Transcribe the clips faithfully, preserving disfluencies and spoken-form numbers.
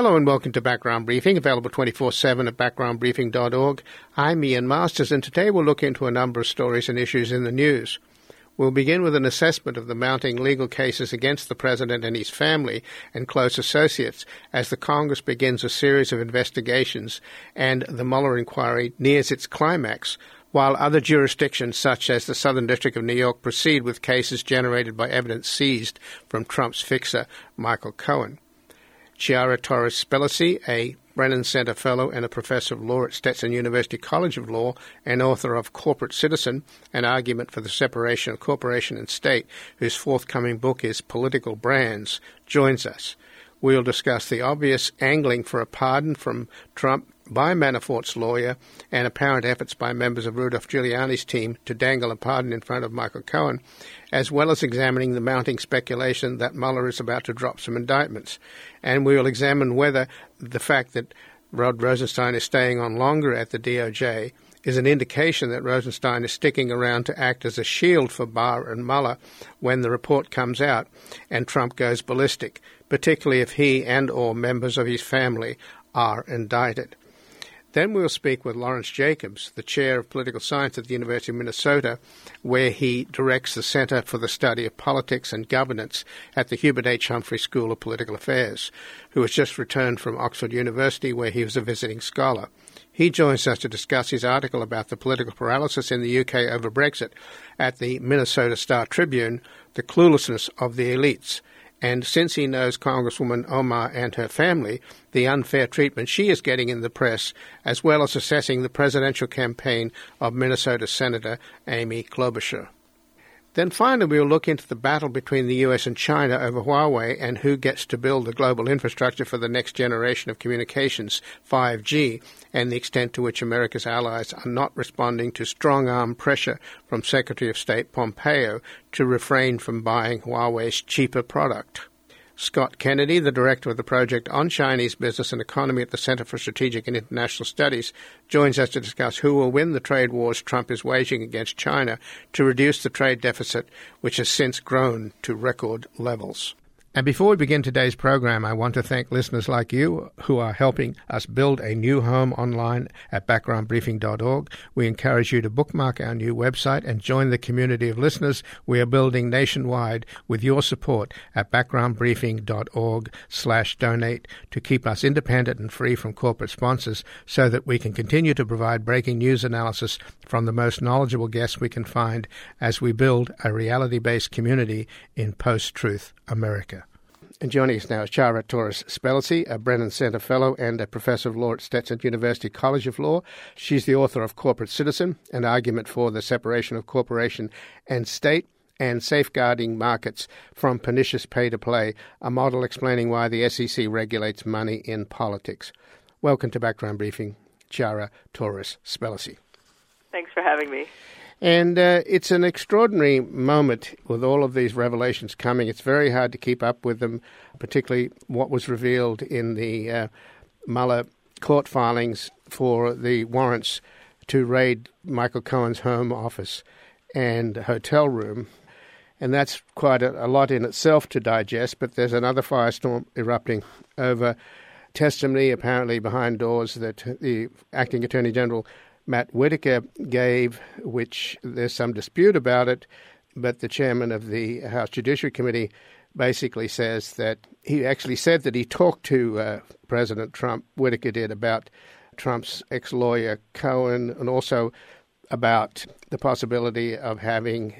Hello and welcome to Background Briefing, available twenty-four seven at background briefing dot org. I'm Ian Masters, and today we'll look into a number of stories and issues in the news. We'll begin with an assessment of the mounting legal cases against the President and his family and close associates as the Congress begins a series of investigations and the Mueller inquiry nears its climax, while other jurisdictions such as the Southern District of New York proceed with cases generated by evidence seized from Trump's fixer, Michael Cohen. Chiara Torres Spelliscy, a Brennan Center Fellow and a Professor of Law at Stetson University College of Law and author of Corporate Citizen, An Argument for the Separation of Corporation and State, whose forthcoming book is Political Brands, joins us. We'll discuss the obvious angling for a pardon from Trump by Manafort's lawyer and apparent efforts by members of Rudolph Giuliani's team to dangle a pardon in front of Michael Cohen, as well as examining the mounting speculation that Mueller is about to drop some indictments. And we will examine whether the fact that Rod Rosenstein is staying on longer at the D O J is an indication that Rosenstein is sticking around to act as a shield for Barr and Mueller when the report comes out and Trump goes ballistic, particularly if he and or members of his family are indicted. Then we'll speak with Lawrence Jacobs, the chair of political science at the University of Minnesota, where he directs the Center for the Study of Politics and Governance at the Hubert H. Humphrey School of Political Affairs, who has just returned from Oxford University, where he was a visiting scholar. He joins us to discuss his article about the political paralysis in the U K over Brexit at the Minnesota Star Tribune, The Cluelessness of the Elites. And since he knows Congresswoman Omar and her family, the unfair treatment she is getting in the press, as well as assessing the presidential campaign of Minnesota Senator Amy Klobuchar. Then finally, we'll look into the battle between the U S and China over Huawei and who gets to build the global infrastructure for the next generation of communications, five G, and the extent to which America's allies are not responding to strong-arm pressure from Secretary of State Pompeo to refrain from buying Huawei's cheaper product. Scott Kennedy, the director of the Project on Chinese Business and Economy at the Center for Strategic and International Studies, joins us to discuss who will win the trade wars Trump is waging against China to reduce the trade deficit, which has since grown to record levels. And before we begin today's program, I want to thank listeners like you who are helping us build a new home online at background briefing dot org. We encourage you to bookmark our new website and join the community of listeners we are building nationwide with your support at background briefing dot org slash donate to keep us independent and free from corporate sponsors so that we can continue to provide breaking news analysis from the most knowledgeable guests we can find as we build a reality-based community in post-truth America. And joining us now is Chiara Torres Spelliscy, a Brennan Center Fellow and a Professor of Law at Stetson University College of Law. She's the author of Corporate Citizen, An Argument for the Separation of Corporation and State, and Safeguarding Markets from Pernicious Pay-to-Play, a model explaining why the S E C regulates money in politics. Welcome to Background Briefing, Chiara Torres Spelliscy. Thanks for having me. And uh, it's an extraordinary moment with all of these revelations coming. It's very hard to keep up with them, particularly what was revealed in the uh, Mueller court filings for the warrants to raid Michael Cohen's home office and hotel room. And that's quite a, a lot in itself to digest, but there's another firestorm erupting over testimony, apparently behind doors, that the acting Attorney General Matt Whitaker gave, which there's some dispute about it, but the chairman of the House Judiciary Committee basically says that he actually said that he talked to uh, President Trump, Whitaker did, about Trump's ex-lawyer Cohen and also about the possibility of having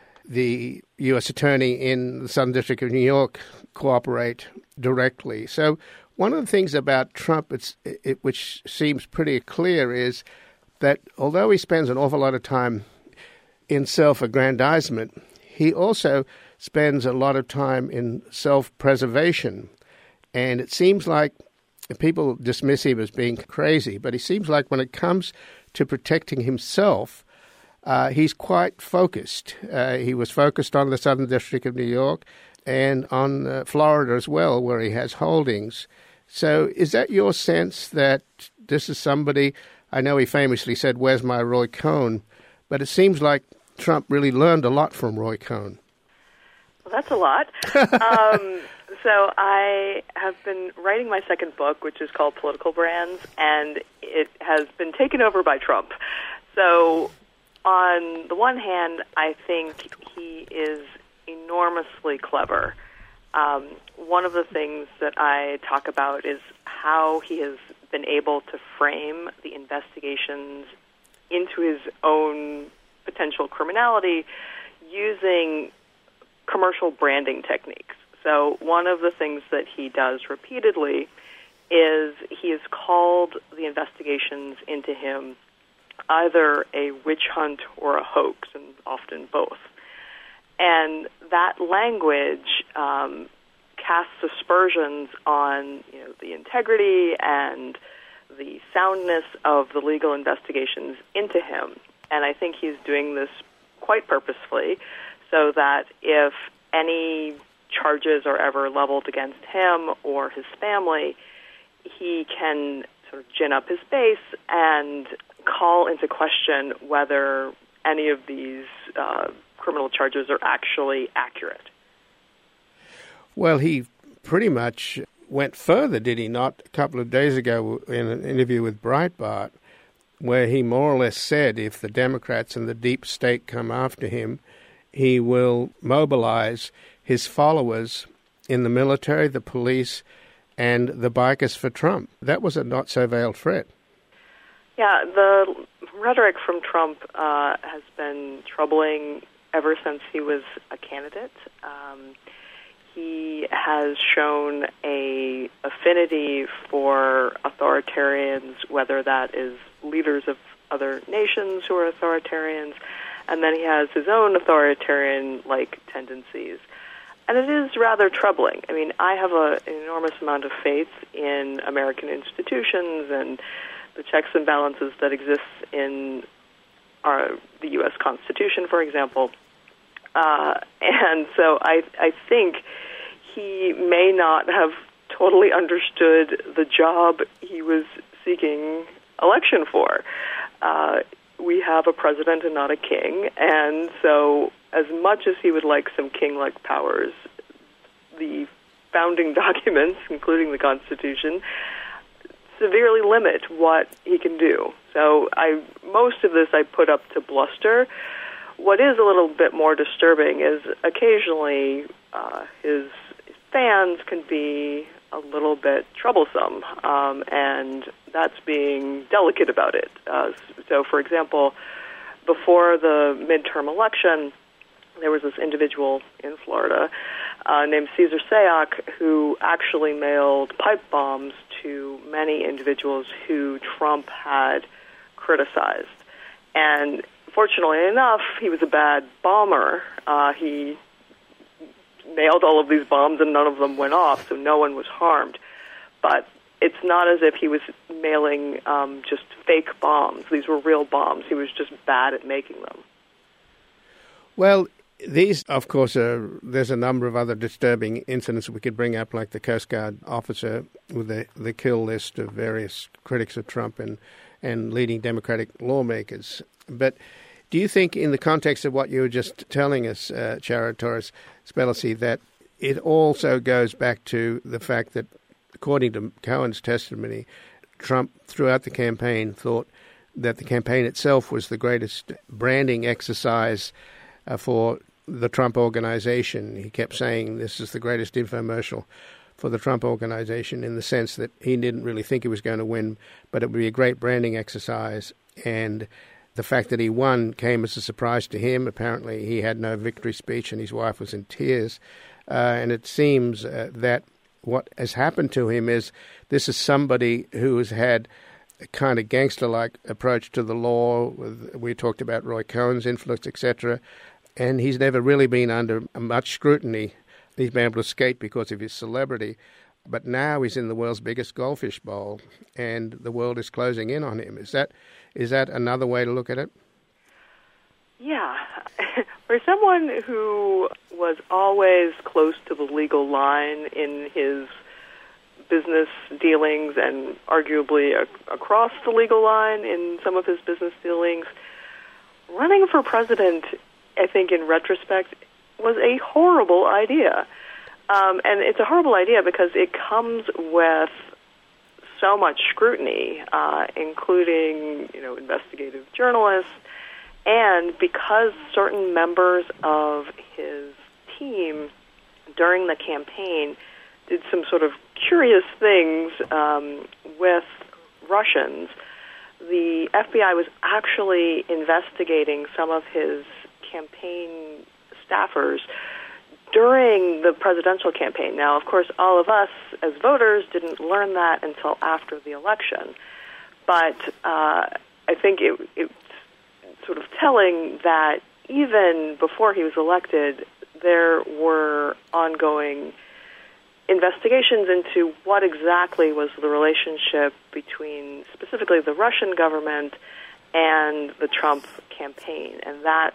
the U S attorney in the Southern District of New York cooperate directly. So one of the things about Trump, it's, it, which seems pretty clear, is that although he spends an awful lot of time in self-aggrandizement, he also spends a lot of time in self-preservation. And it seems like people dismiss him as being crazy, but it seems like when it comes to protecting himself, uh, he's quite focused. Uh, he was focused on the Southern District of New York and on uh, Florida as well, where he has holdings. So is that your sense that this is somebody... I know he famously said, "Where's my Roy Cohn?" But it seems like Trump really learned a lot from Roy Cohn. Well, that's a lot. um, So I have been writing my second book, which is called Political Brands, and it has been taken over by Trump. So on the one hand, I think he is enormously clever. Um, one of the things that I talk about is how he has been able to frame the investigations into his own potential criminality using commercial branding techniques. So one of the things that he does repeatedly is he has called the investigations into him either a witch hunt or a hoax, and often both. And that language um, casts aspersions on, you know, the integrity and the soundness of the legal investigations into him. And I think he's doing this quite purposefully so that if any charges are ever leveled against him or his family, he can sort of gin up his base and call into question whether any of these uh, criminal charges are actually accurate. Well, he pretty much went further, did he not, a couple of days ago in an interview with Breitbart, where he more or less said if the Democrats and the deep state come after him, he will mobilize his followers in the military, the police, and the bikers for Trump. That was a not-so-veiled threat. Yeah, the rhetoric from Trump uh, has been troubling ever since he was a candidate. Um, he has shown a affinity for authoritarians, whether that is leaders of other nations who are authoritarians, and then he has his own authoritarian-like tendencies. And it is rather troubling. I mean, I have a, an enormous amount of faith in American institutions and the checks and balances that exist in our, the U S Constitution, for example. Uh, and so I, I think he may not have totally understood the job he was seeking election for. Uh, we have a president and not a king, and so as much as he would like some king-like powers, the founding documents, including the Constitution, severely limit what he can do. So I, most of this I put up to bluster. What is a little bit more disturbing is occasionally uh, his fans can be a little bit troublesome, um, and that's being delicate about it. Uh, so, for example, before the midterm election, there was this individual in Florida uh, named Cesar Sayoc who actually mailed pipe bombs to many individuals who Trump had criticized. And fortunately enough, he was a bad bomber. Uh, he nailed all of these bombs and none of them went off, so no one was harmed. But it's not as if he was mailing um, just fake bombs. These were real bombs. He was just bad at making them. Well, these, of course, are, there's a number of other disturbing incidents we could bring up, like the Coast Guard officer with the, the kill list of various critics of Trump and, and leading Democratic lawmakers. But do you think, in the context of what you were just telling us, uh, Chara Torres Spellacy, that it also goes back to the fact that, according to Cohen's testimony, Trump, throughout the campaign, thought that the campaign itself was the greatest branding exercise uh, for the Trump organization? He kept saying this is the greatest infomercial for the Trump organization, in the sense that he didn't really think he was going to win, but it would be a great branding exercise. And the fact that he won came as a surprise to him. Apparently he had no victory speech and his wife was in tears. Uh, and it seems uh, that what has happened to him is this is somebody who has had a kind of gangster-like approach to the law. We talked about Roy Cohen's influence, et cetera. And he's never really been under much scrutiny. He's been able to skate because of his celebrity. But now he's in the world's biggest goldfish bowl, and the world is closing in on him. Is that is that another way to look at it? Yeah. For someone who was always close to the legal line in his business dealings and arguably a- across the legal line in some of his business dealings, running for president, I think in retrospect, was a horrible idea. Um, and it's a horrible idea because it comes with so much scrutiny, uh, including, you know, investigative journalists, and because certain members of his team during the campaign did some sort of curious things um, with Russians, the F B I was actually investigating some of his campaign staffers during the presidential campaign. Now, of course, all of us as voters didn't learn that until after the election. But uh, I think it, it's sort of telling that even before he was elected, there were ongoing investigations into what exactly was the relationship between specifically the Russian government and the Trump campaign. And that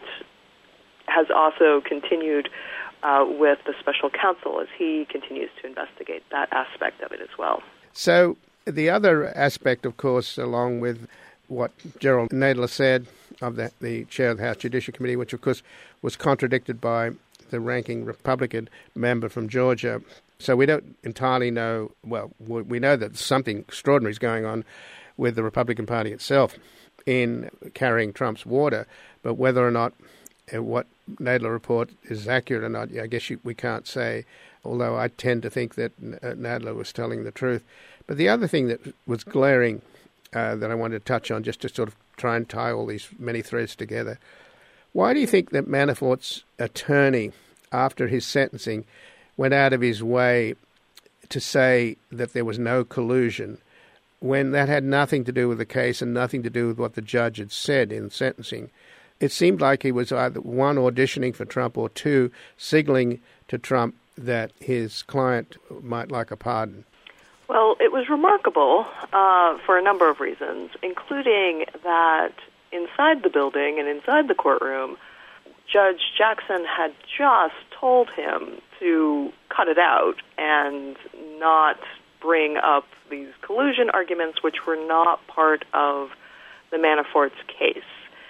has also continued Uh, with the special counsel as he continues to investigate that aspect of it as well. So the other aspect, of course, along with what Jerrold Nadler said of the, the chair of the House Judiciary Committee, which, of course, was contradicted by the ranking Republican member from Georgia. So we don't entirely know, well, we know that something extraordinary is going on with the Republican Party itself in carrying Trump's water, but whether or not uh, what Nadler report is accurate or not, I guess you, we can't say, although I tend to think that uh, Nadler was telling the truth. But the other thing that was glaring uh, that I wanted to touch on, just to sort of try and tie all these many threads together, why do you think that Manafort's attorney, after his sentencing, went out of his way to say that there was no collusion when that had nothing to do with the case and nothing to do with what the judge had said in sentencing? It seemed like he was either, one, auditioning for Trump, or two, signaling to Trump that his client might like a pardon. Well, it was remarkable uh, for a number of reasons, including that inside the building and inside the courtroom, Judge Jackson had just told him to cut it out and not bring up these collusion arguments, which were not part of the Manafort's case.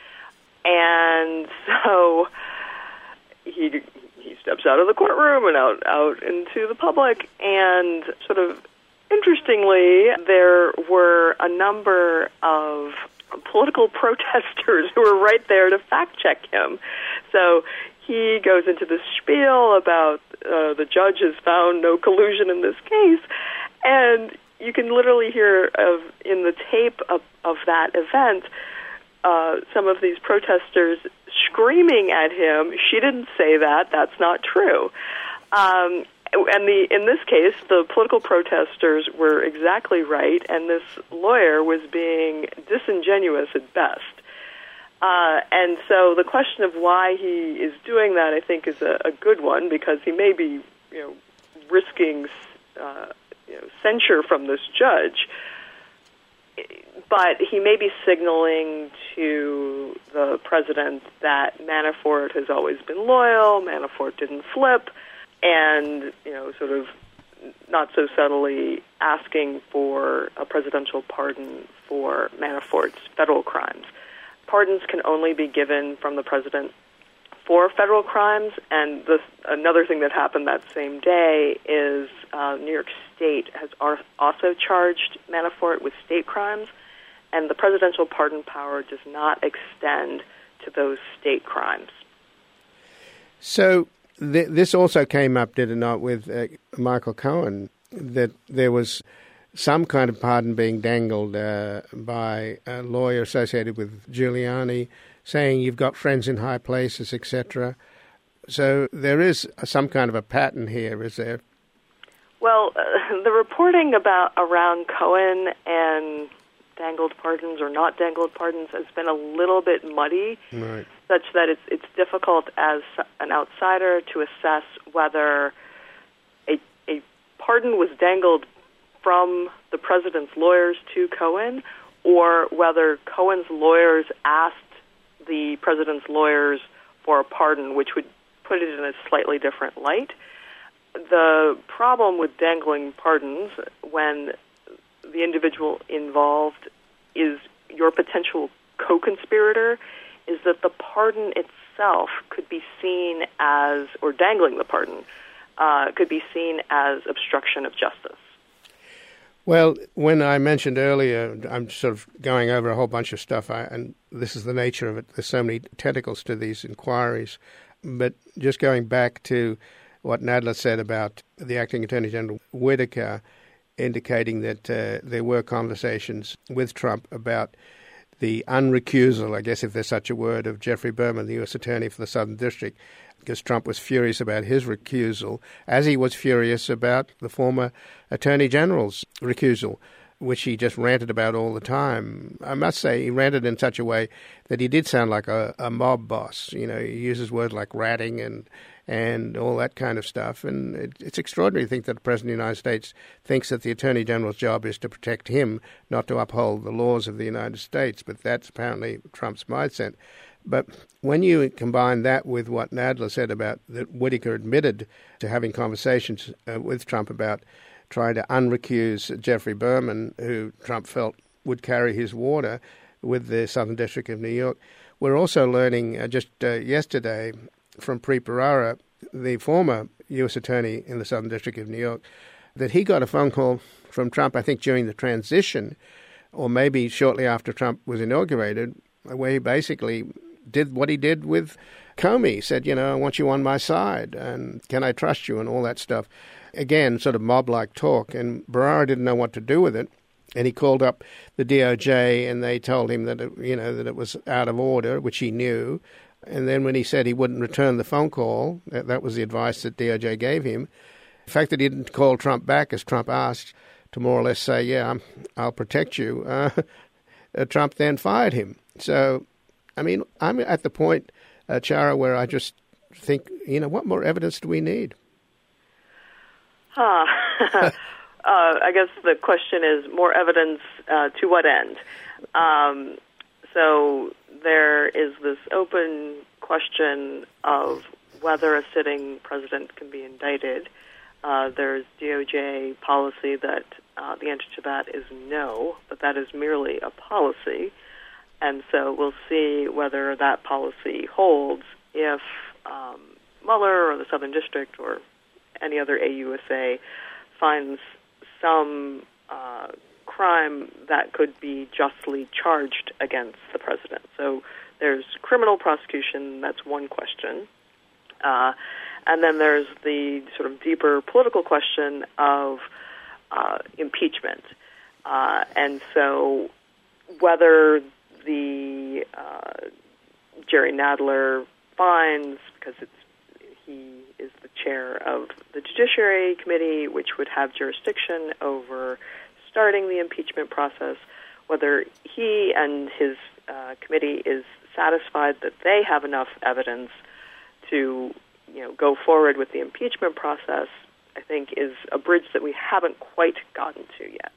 And so he he steps out of the courtroom and out, out into the public, and sort of interestingly, there were a number of political protesters who were right there to fact-check him. So he goes into this spiel about uh, the judge has found no collusion in this case, and you can literally hear of in the tape of, of that event Uh, some of these protesters screaming at him, "She didn't say that. That's not true." Um, and the in this case, the political protesters were exactly right, and this lawyer was being disingenuous at best. Uh, and so the question of why he is doing that, I think, is a, a good one, because he may be, you know, risking uh, you know, censure from this judge. But he may be signaling to the president that Manafort has always been loyal, Manafort didn't flip, and, you know, sort of not so subtly asking for a presidential pardon for Manafort's federal crimes. Pardons can only be given from the president for federal crimes, and this, another thing that happened that same day is uh, New York State has also charged Manafort with state crimes, and the presidential pardon power does not extend to those state crimes. So th- this also came up, did it not, with uh, Michael Cohen, that there was some kind of pardon being dangled uh, by a lawyer associated with Giuliani, saying you've got friends in high places, et cetera. So there is some kind of a pattern here, is there? Well, uh, the reporting about around Cohen and dangled pardons or not dangled pardons has been a little bit muddy, right, such that it's it's difficult as an outsider to assess whether a a pardon was dangled from the president's lawyers to Cohen, or whether Cohen's lawyers asked the president's lawyers for a pardon, which would put it in a slightly different light. The problem with dangling pardons when the individual involved is your potential co-conspirator is that the pardon itself could be seen as, or dangling the pardon, uh, could be seen as obstruction of justice. Well, when I mentioned earlier, I'm sort of going over a whole bunch of stuff, I, and this is the nature of it. There's so many tentacles to these inquiries. But just going back to what Nadler said about the Acting Attorney General Whitaker, indicating that uh, there were conversations with Trump about the unrecusal, I guess if there's such a word, of Jeffrey Berman, the U S Attorney for the Southern District, because Trump was furious about his recusal, as he was furious about the former Attorney General's recusal, which he just ranted about all the time. I must say, he ranted in such a way that he did sound like a, a mob boss. You know, he uses words like ratting and and all that kind of stuff. And it, it's extraordinary to think that the President of the United States thinks that the Attorney General's job is to protect him, not to uphold the laws of the United States. But that's apparently Trump's mindset. But when you combine that with what Nadler said about that Whitaker admitted to having conversations uh, with Trump about trying to unrecuse Jeffrey Berman, who Trump felt would carry his water with the Southern District of New York, we're also learning uh, just uh, yesterday from Preet Bharara, the former U S Attorney in the Southern District of New York, that he got a phone call from Trump, I think during the transition, or maybe shortly after Trump was inaugurated, where he basically did what he did with Comey, said, you know, I want you on my side, and can I trust you, and all that stuff. Again, sort of mob-like talk, and Bharara didn't know what to do with it, and he called up the D O J, and they told him that, it, you know, that it was out of order, which he knew. And then when he said he wouldn't return the phone call, that, that was the advice that D O J gave him. The fact that he didn't call Trump back, as Trump asked, to more or less say, yeah, I'm, I'll protect you, uh, Trump then fired him. So, I mean, I'm at the point, uh, Chara, where I just think, you know, what more evidence do we need? Huh. uh, I guess the question is more evidence uh, to what end? Um, so there is this open question of whether a sitting president can be indicted. Uh, there's D O J policy that uh, the answer to that is no, but that is merely a policy. And so we'll see whether that policy holds if um, Mueller or the Southern District or any other A U S A finds some uh, crime that could be justly charged against the president. So there's criminal prosecution, that's one question. Uh, and then there's the sort of deeper political question of uh, impeachment. Uh, and so whether the uh, Jerry Nadler finds, because it's he is the chair of the Judiciary Committee, which would have jurisdiction over starting the impeachment process, whether he and his uh, committee is satisfied that they have enough evidence to, you know, go forward with the impeachment process, I think is a bridge that we haven't quite gotten to yet.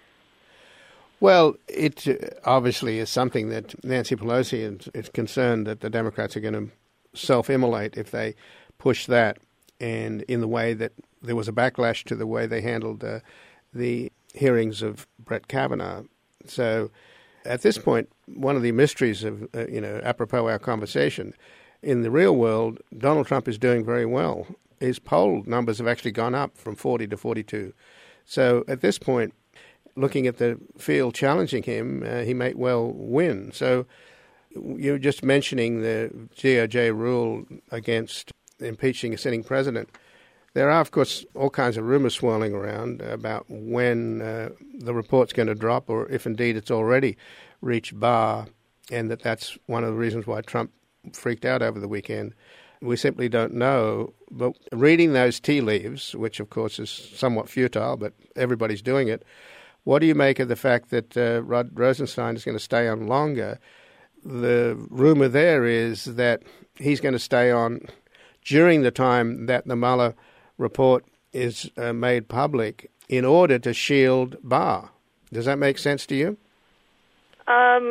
Well, it uh, obviously is something that Nancy Pelosi is, is concerned that the Democrats are going to self-immolate if they push that, and in the way that there was a backlash to the way they handled uh, the hearings of Brett Kavanaugh. So at this point, one of the mysteries of, uh, you know, apropos our conversation, in the real world, Donald Trump is doing very well. His poll numbers have actually gone up from forty to forty-two. So at this point, looking at the field challenging him, uh, he may well win. So you're just mentioning the D O J rule against impeaching a sitting president. There are, of course, all kinds of rumors swirling around about when uh, the report's going to drop, or if indeed it's already reached Barr, and that that's one of the reasons why Trump freaked out over the weekend. We simply don't know. But reading those tea leaves, which of course is somewhat futile, but everybody's doing it, what do you make of the fact that uh, Rod Rosenstein is going to stay on longer? The rumor there is that he's going to stay on during the time that the Mueller report is uh, made public in order to shield Barr. Does that make sense to you? Um,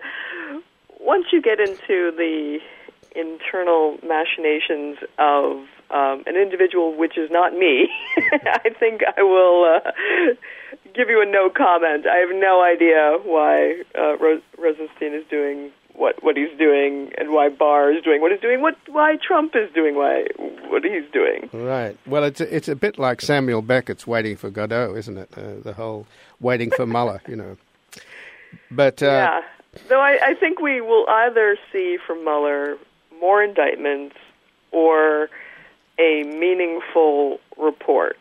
once you get into the internal machinations of um, an individual which is not me, I think I will uh, give you a no comment. I have no idea why uh, Ros- Rosenstein is doing what, what he's doing and why Barr is doing what he's doing, what why Trump is doing why what he's doing. Right. Well, it's a, it's a bit like Samuel Beckett's Waiting for Godot, isn't it? Uh, the whole waiting for Mueller, you know. But uh, yeah. Though I, I think we will either see from Mueller more indictments or a meaningful report.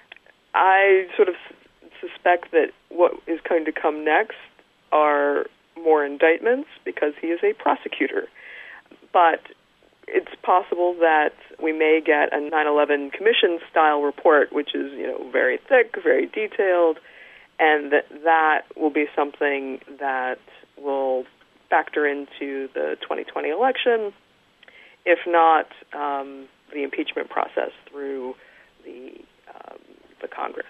I sort of suspect that what is going to come next are more indictments because he is a prosecutor. But it's possible that we may get a nine eleven Commission-style report, which is, you know, very thick, very detailed, and that that will be something that will factor into the twenty twenty election, if not um, the impeachment process through the um, the Congress.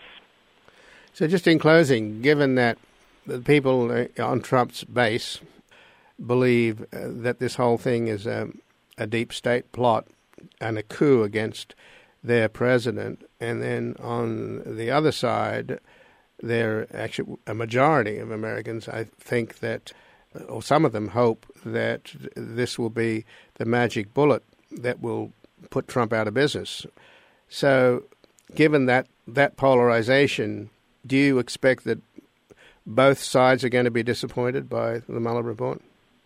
So just in closing, given that the people on Trump's base believe uh, that this whole thing is a, a deep state plot and a coup against their president, and then on the other side, there actually a majority of Americans, I think that, or some of them hope that this will be the magic bullet that will put Trump out of business. So given that, that polarization, do you expect that both sides are going to be disappointed by the Mueller report?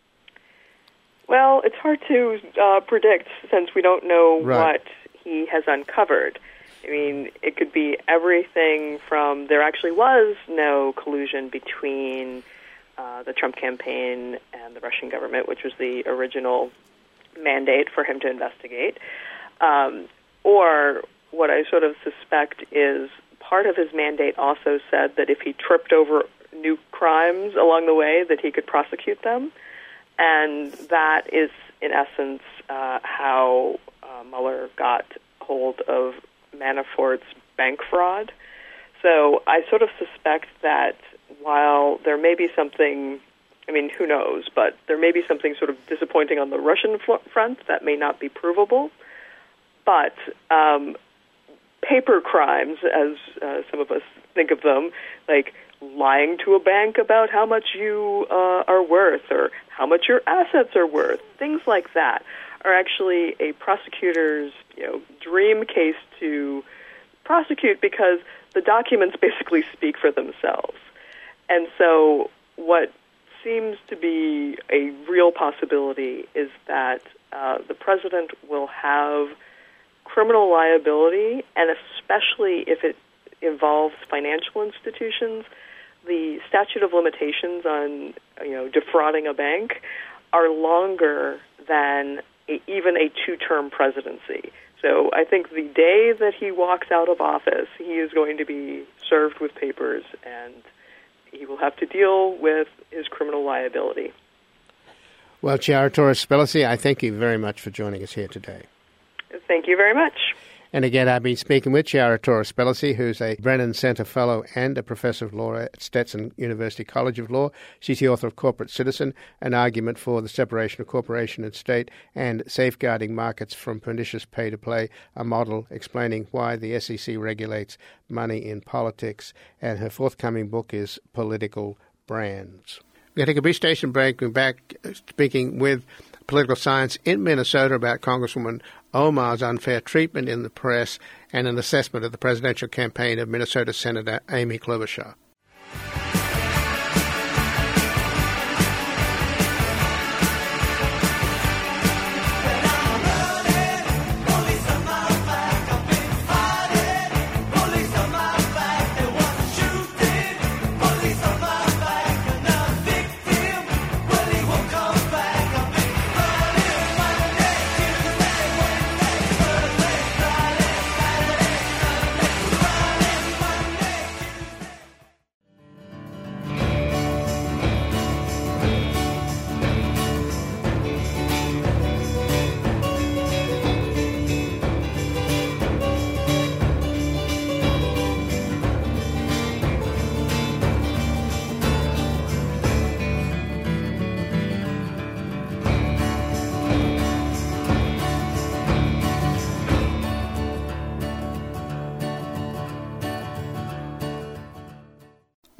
Well, it's hard to uh, predict since we don't know right. what he has uncovered. I mean, it could be everything from there actually was no collusion between uh, the Trump campaign and the Russian government, which was the original mandate for him to investigate. Um, or what I sort of suspect is part of his mandate also said that if he tripped over new crimes along the way, that he could prosecute them. And that is, in essence, uh, how uh, Mueller got hold of Manafort's bank fraud. So I sort of suspect that while there may be something, I mean, who knows, but there may be something sort of disappointing on the Russian front that may not be provable. But um, paper crimes, as uh, some of us think of them, like lying to a bank about how much you uh, are worth or how much your assets are worth, things like that are actually a prosecutor's, you know, dream case to prosecute because the documents basically speak for themselves. And so what seems to be a real possibility is that uh, the president will have criminal liability, and especially if it involves financial institutions, the statute of limitations on, you know, defrauding a bank are longer than a, even a two-term presidency. So I think the day that he walks out of office, he is going to be served with papers, and he will have to deal with his criminal liability. Well, Chiara Torres Spelliscy, I thank you very much for joining us here today. Thank you very much. And again, I've been speaking with Chiara Torres Spelliscy, who's a Brennan Center Fellow and a Professor of Law at Stetson University College of Law. She's the author of Corporate Citizen, an argument for the separation of corporation and state and safeguarding markets from pernicious pay-to-play, a model explaining why the S E C regulates money in politics. And her forthcoming book is Political Brands. We're going to take a brief station break. We're back speaking with political science in Minnesota about Congresswoman Omar's unfair treatment in the press and an assessment of the presidential campaign of Minnesota Senator Amy Klobuchar.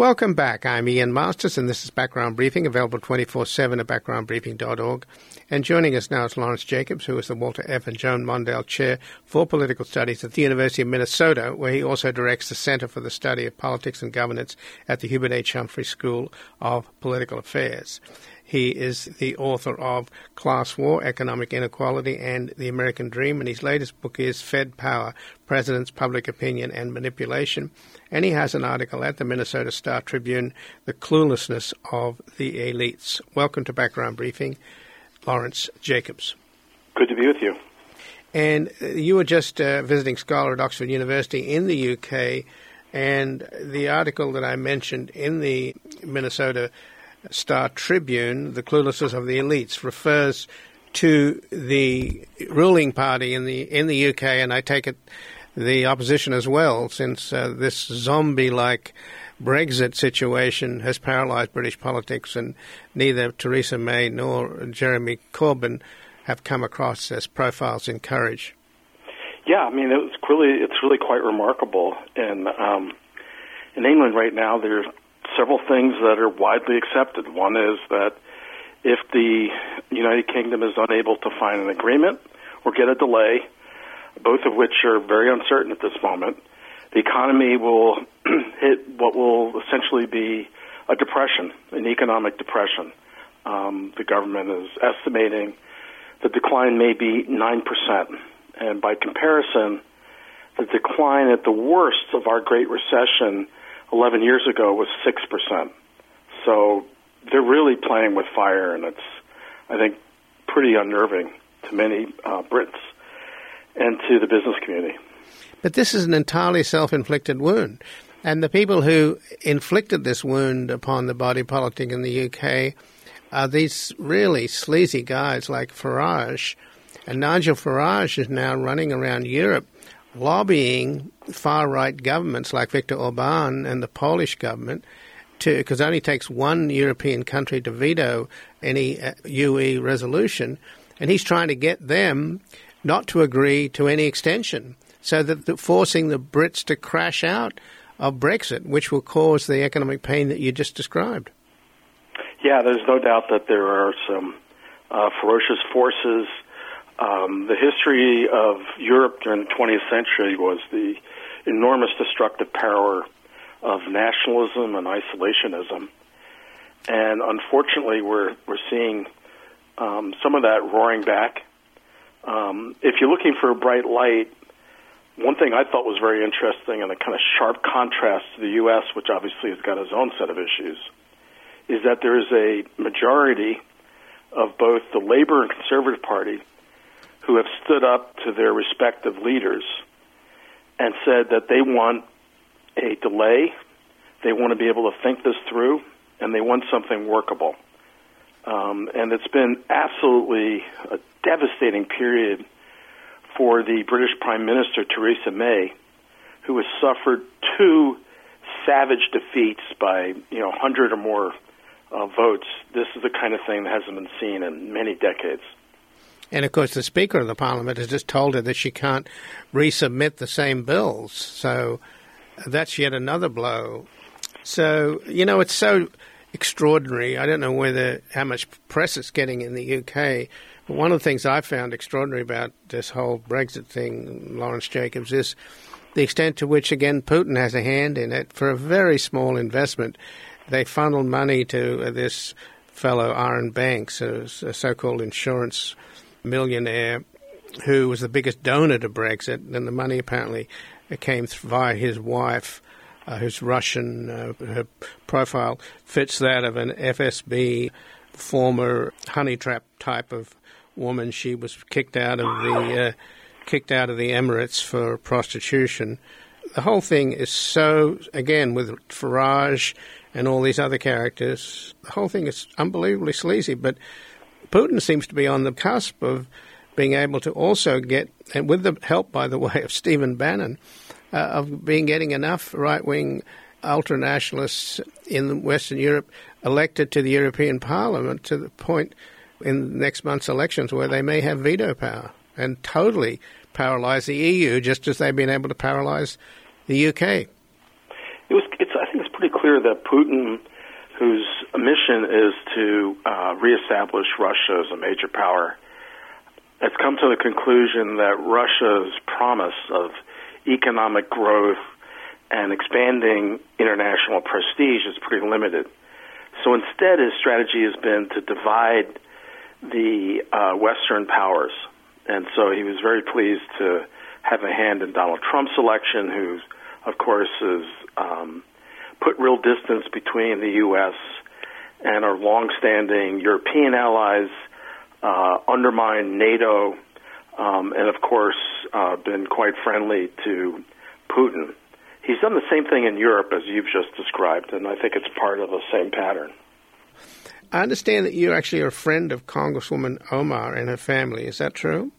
Welcome back. I'm Ian Masters, and this is Background Briefing, available twenty-four seven at background briefing dot org. And joining us now is Lawrence Jacobs, who is the Walter F. and Joan Mondale Chair for Political Studies at the University of Minnesota, where he also directs the Center for the Study of Politics and Governance at the Hubert H. Humphrey School of Political Affairs. He is the author of Class War, Economic Inequality, and the American Dream, and his latest book is Fed Power, President's Public Opinion and Manipulation. And he has an article at the Minnesota Star Tribune, The Cluelessness of the Elites. Welcome to Background Briefing, Lawrence Jacobs. Good to be with you. And you were just a visiting scholar at Oxford University in the U K, and the article that I mentioned in the Minnesota Star Tribune, The Cluelessness of the Elites, refers to the ruling party in the in the U K, and I take it the opposition as well, since uh, this zombie-like Brexit situation has paralyzed British politics, and neither Theresa May nor Jeremy Corbyn have come across as profiles in courage. Yeah, I mean, it's really it's really quite remarkable. And um, in England right now, there's several things that are widely accepted. One is that if the United Kingdom is unable to find an agreement or get a delay, both of which are very uncertain at this moment, the economy will hit what will essentially be a depression, an economic depression. Um, the government is estimating the decline may be nine percent. And by comparison, the decline at the worst of our Great Recession eleven years ago was six percent. So they're really playing with fire, and it's, I think, pretty unnerving to many uh, Brits and to the business community. But this is an entirely self-inflicted wound. And the people who inflicted this wound upon the body politic in the U K are these really sleazy guys like Farage. And Nigel Farage is now running around Europe lobbying far-right governments like Viktor Orban and the Polish government, to because it only takes one European country to veto any U E resolution, and he's trying to get them not to agree to any extension, so that the, forcing the Brits to crash out of Brexit, which will cause the economic pain that you just described. Yeah, there's no doubt that there are some uh, ferocious forces. Um, the history of Europe during the twentieth century was the enormous destructive power of nationalism and isolationism. And unfortunately, we're we're seeing um, some of that roaring back. Um, if you're looking for a bright light, one thing I thought was very interesting and a kind of sharp contrast to the U S, which obviously has got its own set of issues, is that there is a majority of both the Labour and Conservative Party who have stood up to their respective leaders and said that they want a delay, they want to be able to think this through, and they want something workable. Um, and it's been absolutely a devastating period for the British Prime Minister, Theresa May, who has suffered two savage defeats by, you know, one hundred or more uh, votes. This is the kind of thing that hasn't been seen in many decades. And, of course, the Speaker of the Parliament has just told her that she can't resubmit the same bills. So that's yet another blow. So, you know, it's so extraordinary. I don't know whether how much press it's getting in the U K, but one of the things I found extraordinary about this whole Brexit thing, Lawrence Jacobs, is the extent to which, again, Putin has a hand in it. For a very small investment, they funneled money to this fellow Aaron Banks, a so-called insurance millionaire who was the biggest donor to Brexit, and the money apparently came via his wife, uh, who's Russian. Uh, her profile fits that of an F S B former honey trap type of woman. She was kicked out of the uh, kicked out of the Emirates for prostitution. The whole thing is so, again, with Farage and all these other characters, the whole thing is unbelievably sleazy. But Putin seems to be on the cusp of being able to also get, and with the help, by the way, of Stephen Bannon, uh, of being getting enough right-wing ultranationalists in Western Europe elected to the European Parliament to the point in next month's elections where they may have veto power and totally paralyze the E U, just as they've been able to paralyze the U K. It was. It's. I think it's pretty clear clear that Putin, whose mission is to uh, reestablish Russia as a major power, has come to the conclusion that Russia's promise of economic growth and expanding international prestige is pretty limited. So instead, his strategy has been to divide the uh, Western powers. And so he was very pleased to have a hand in Donald Trump's election, who, of course, has um, put real distance between the U S and our longstanding European allies, uh, undermined NATO, um, and, of course, uh, been quite friendly to Putin. He's done the same thing in Europe as you've just described, and I think it's part of the same pattern. I understand that you actually are a friend of Congresswoman Omar and her family. Is that true?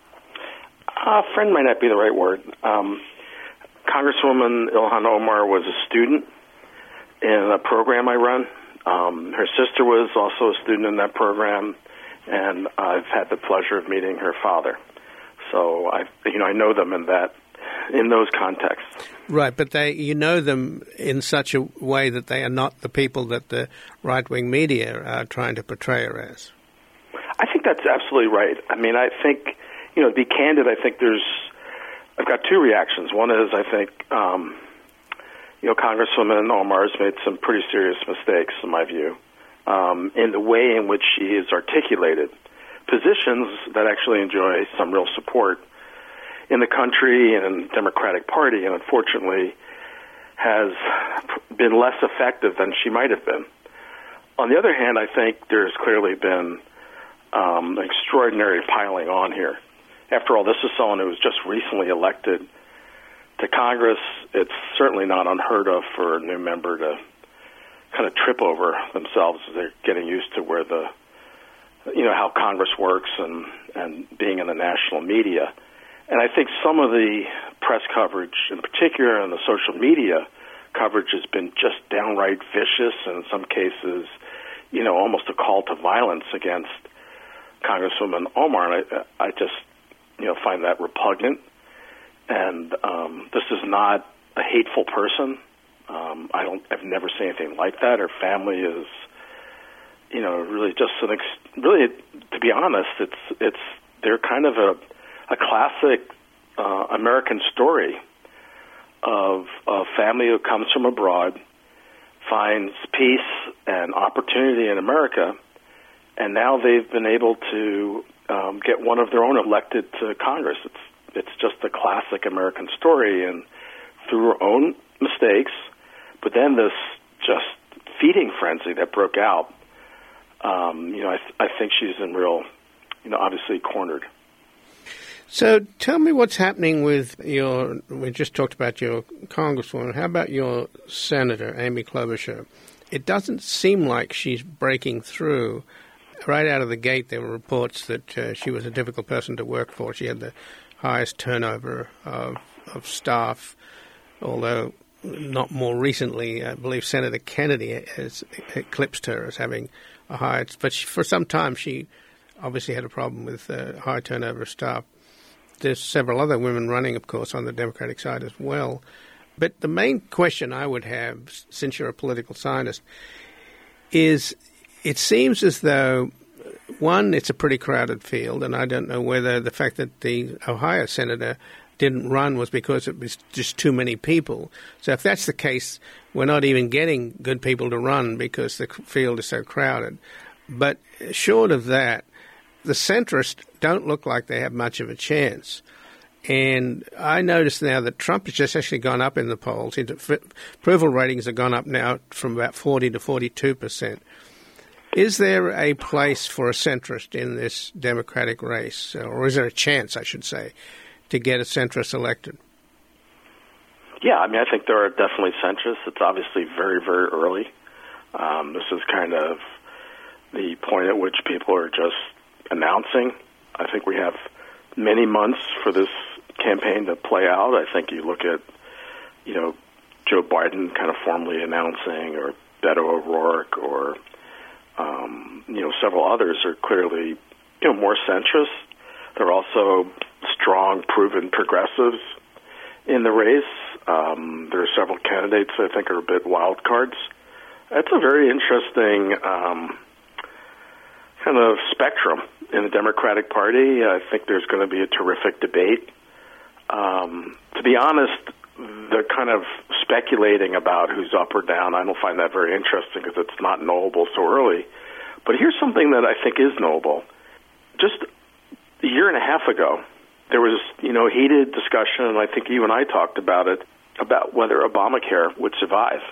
Uh, friend might not be the right word. Um, Congresswoman Ilhan Omar was a student in a program I run. Um, her sister was also a student in that program, and I've had the pleasure of meeting her father. So I, you know, I know them in that, in those contexts. Right, but they, you know them in such a way that they are not the people that the right-wing media are trying to portray her as. I think that's absolutely right. I mean, I think, you know, to be candid, I think there's, I've got two reactions. One is I think, um, you know, Congresswoman Omar has made some pretty serious mistakes, in my view, um, in the way in which she has articulated positions that actually enjoy some real support in the country and in the Democratic Party, and unfortunately has been less effective than she might have been. On the other hand, I think there's clearly been um, extraordinary piling on here. After all, this is someone who was just recently elected to Congress. It's certainly not unheard of for a new member to kind of trip over themselves as they're getting used to where the, you know, how Congress works and, and being in the national media. And I think some of the press coverage, in particular, and the social media coverage has been just downright vicious, and in some cases, you know, almost a call to violence against Congresswoman Omar. And I, I just, you know, find that repugnant. And um, this is not a hateful person. Um, I don't. I've never seen anything like that. Her family is, you know, really just an. Ex- really, to be honest, it's it's they're kind of a. a classic uh, American story of a family who comes from abroad, finds peace and opportunity in America, and now they've been able to um, get one of their own elected to Congress. It's it's just a classic American story, and through her own mistakes, but then this just feeding frenzy that broke out, um, you know, I, th- I think she's in real, you know, obviously cornered. So tell me what's happening with your, we just talked about your congresswoman, how about your senator, Amy Klobuchar? It doesn't seem like she's breaking through. Right out of the gate, there were reports that uh, she was a difficult person to work for. She had the highest turnover of, of staff, although not more recently, I believe Senator Kennedy has eclipsed her as having a high, but she, for some time she obviously had a problem with uh, high turnover of staff. There's several other women running, of course, on the Democratic side as well. But the main question I would have, since you're a political scientist, is it seems as though, one, it's a pretty crowded field, and I don't know whether the fact that the Ohio senator didn't run was because it was just too many people. So if that's the case, we're not even getting good people to run because the field is so crowded. But short of that, the centrists don't look like they have much of a chance. And I notice now that Trump has just actually gone up in the polls. His approval ratings have gone up now from about forty to forty-two percent. Is there a place for a centrist in this Democratic race, or is there a chance, I should say, to get a centrist elected? Yeah, I mean, I think there are definitely centrists. It's obviously very, very early. Um, this is kind of the point at which people are just announcing. I think we have many months for this campaign to play out. I think you look at, you know, Joe Biden kind of formally announcing, or Beto O'Rourke, or, um, you know, several others are clearly, you know, more centrist. There are also strong, proven progressives in the race. Um, there are several candidates I think are a bit wild cards. It's a very interesting um, kind of spectrum in the Democratic Party. I think there's going to be a terrific debate. Um, to be honest, the kind of speculating about who's up or down, I don't find that very interesting because it's not knowable so early. But here's something that I think is knowable. Just a year and a half ago, there was, you know, heated discussion, and I think you and I talked about it, about whether Obamacare would survive.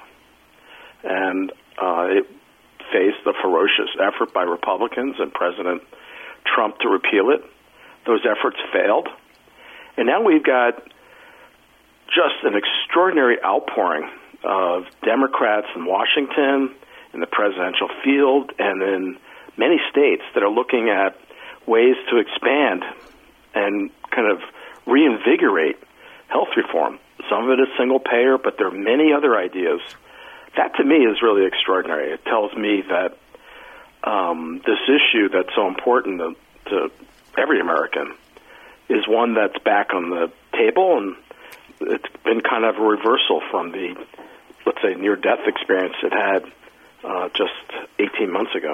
And uh, it faced a ferocious effort by Republicans and President Trump to repeal it. Those efforts failed. And now we've got just an extraordinary outpouring of Democrats in Washington, in the presidential field, and in many states that are looking at ways to expand and kind of reinvigorate health reform. Some of it is single payer, but there are many other ideas. That, to me, is really extraordinary. It tells me that um, this issue that's so important to, to every American is one that's back on the table, and it's been kind of a reversal from the, let's say, near-death experience it had uh, just eighteen months ago.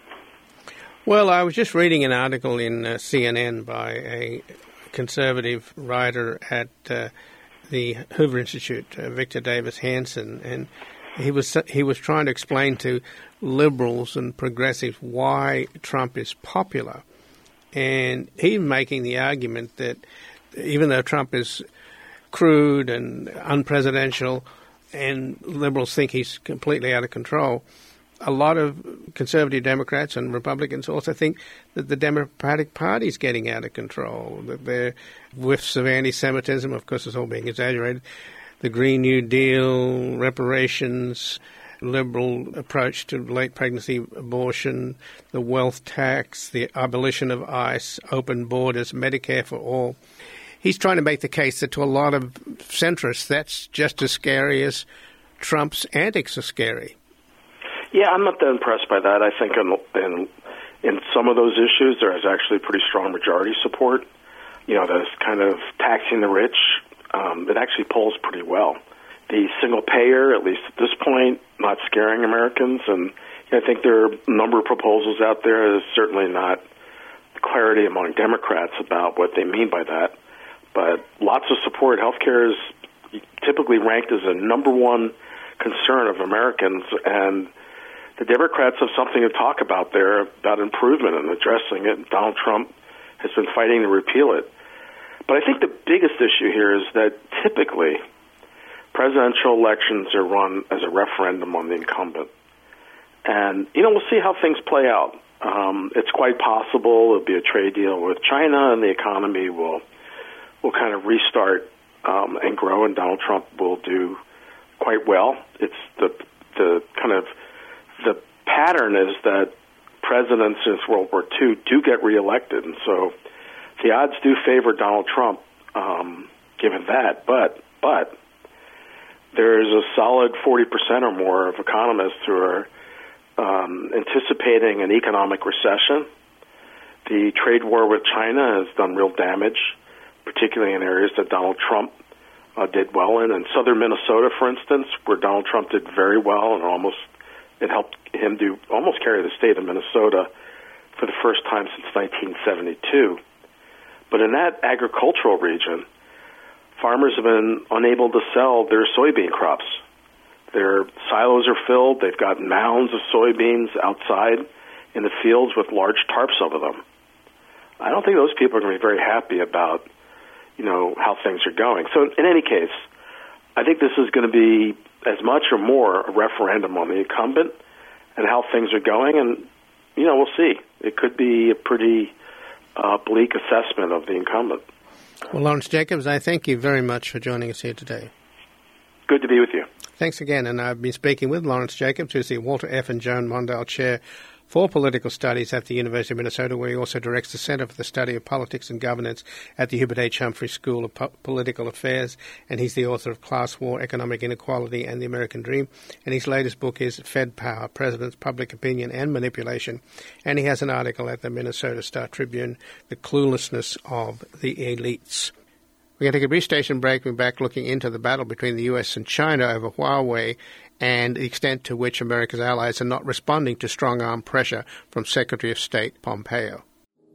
Well, I was just reading an article in uh, C N N by a conservative writer at uh, the Hoover Institute, uh, Victor Davis Hanson, and he was he was trying to explain to liberals and progressives why Trump is popular, and he's making the argument that even though Trump is crude and unpresidential, and liberals think he's completely out of control, a lot of conservative Democrats and Republicans also think that the Democratic Party is getting out of control, that there are whiffs of anti-Semitism, of course it's all being exaggerated, the Green New Deal, reparations, liberal approach to late pregnancy abortion, the wealth tax, the abolition of ICE, open borders, Medicare for all. He's trying to make the case that to a lot of centrists, that's just as scary as Trump's antics are scary. Yeah, I'm not that impressed by that. I think in, in in some of those issues, there is actually pretty strong majority support. You know, there's kind of taxing the rich. Um, it actually polls pretty well. The single payer, at least at this point, not scaring Americans. And I think there are a number of proposals out there. There's certainly not clarity among Democrats about what they mean by that. But lots of support. Healthcare is typically ranked as a number one concern of Americans, and the Democrats have something to talk about there about improvement and addressing it. Donald Trump has been fighting to repeal it. But I think the biggest issue here is that typically presidential elections are run as a referendum on the incumbent. And, you know, we'll see how things play out. Um, it's quite possible there'll be a trade deal with China and the economy will will kind of restart um, and grow, and Donald Trump will do quite well. It's the the kind of the pattern is that presidents since World War Two do get reelected, and so the odds do favor Donald Trump, um, given that. But but there's a solid forty percent or more of economists who are um, anticipating an economic recession. The trade war with China has done real damage, particularly in areas that Donald Trump uh, did well in. In southern Minnesota, for instance, where Donald Trump did very well and almost it helped him do almost carry the state of Minnesota for the first time since nineteen seventy-two. But in that agricultural region, farmers have been unable to sell their soybean crops. Their silos are filled. They've got mounds of soybeans outside in the fields with large tarps over them. I don't think those people are going to be very happy about, you know, how things are going. So in any case, I think this is going to be as much or more a referendum on the incumbent and how things are going. And, you know, we'll see. It could be a pretty uh, bleak assessment of the incumbent. Well, Lawrence Jacobs, I thank you very much for joining us here today. Good to be with you. Thanks again. And I've been speaking with Lawrence Jacobs, who's the Walter F. and Joan Mondale Chair for Political Studies at the University of Minnesota, where he also directs the Center for the Study of Politics and Governance at the Hubert H. Humphrey School of po- Political Affairs, and he's the author of Class War, Economic Inequality, and the American Dream. And his latest book is Fed Power, Presidents, Public Opinion, and Manipulation. And he has an article at the Minnesota Star Tribune, The Cluelessness of the Elites. We're going to take a brief station break. We're back looking into the battle between the U S and China over Huawei and the extent to which America's allies are not responding to strong-arm pressure from Secretary of State Pompeo.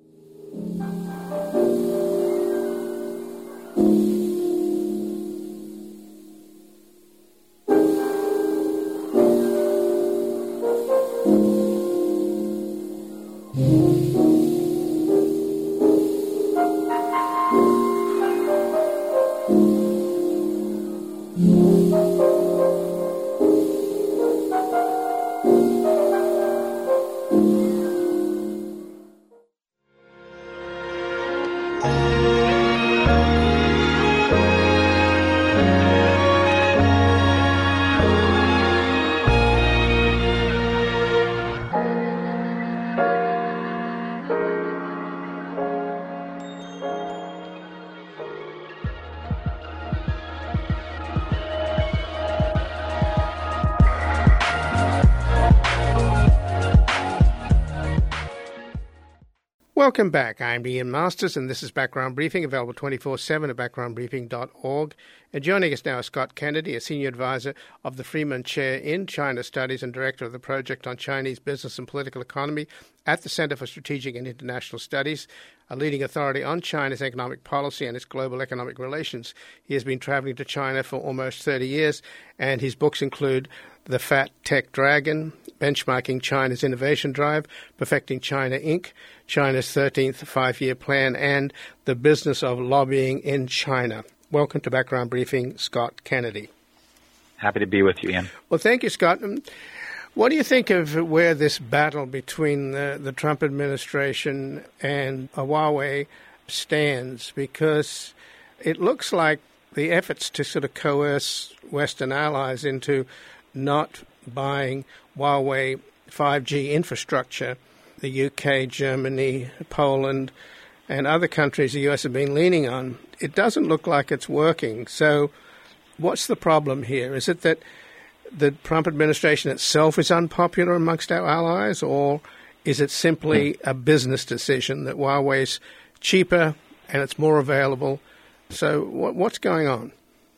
Welcome back. I'm Ian Masters, and this is Background Briefing, available twenty-four seven at background briefing dot org. And joining us now is Scott Kennedy, a senior advisor of the Freeman Chair in China Studies and director of the Project on Chinese Business and Political Economy at the Center for Strategic and International Studies, a leading authority on China's economic policy and its global economic relations. He has been traveling to China for almost thirty years, and his books include The Fat Tech Dragon, Benchmarking China's Innovation Drive, Perfecting China, Incorporated, China's thirteenth Five-Year Plan, and The Business of Lobbying in China. Welcome to Background Briefing, Scott Kennedy. Happy to be with you, Ian. Well, thank you, Scott. What do you think of where this battle between the, the Trump administration and Huawei stands? Because it looks like the efforts to sort of coerce Western allies into not buying Huawei five G infrastructure, the U K, Germany, Poland, and other countries the U S have been leaning on, it doesn't look like it's working. So what's the problem here? Is it that the Trump administration itself is unpopular amongst our allies, or is it simply a business decision that Huawei's cheaper and it's more available? So what, what's going on?